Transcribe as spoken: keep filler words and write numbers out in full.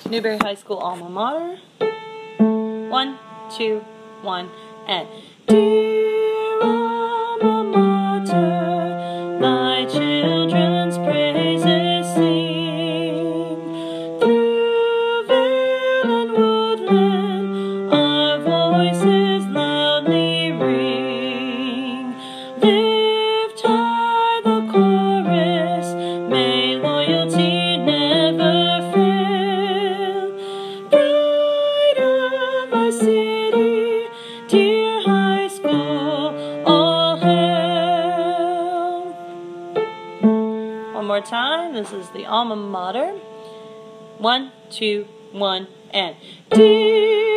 Newberry High School alma mater. One, two, one, and dear alma mater, thy children's praises sing. Through vale and woodland, our voices loudly ring. Lift high the chorus, may loyalty never fail. Pride of our city, dear high school, all hail. One more time, this is the alma mater. One, two, one, and dear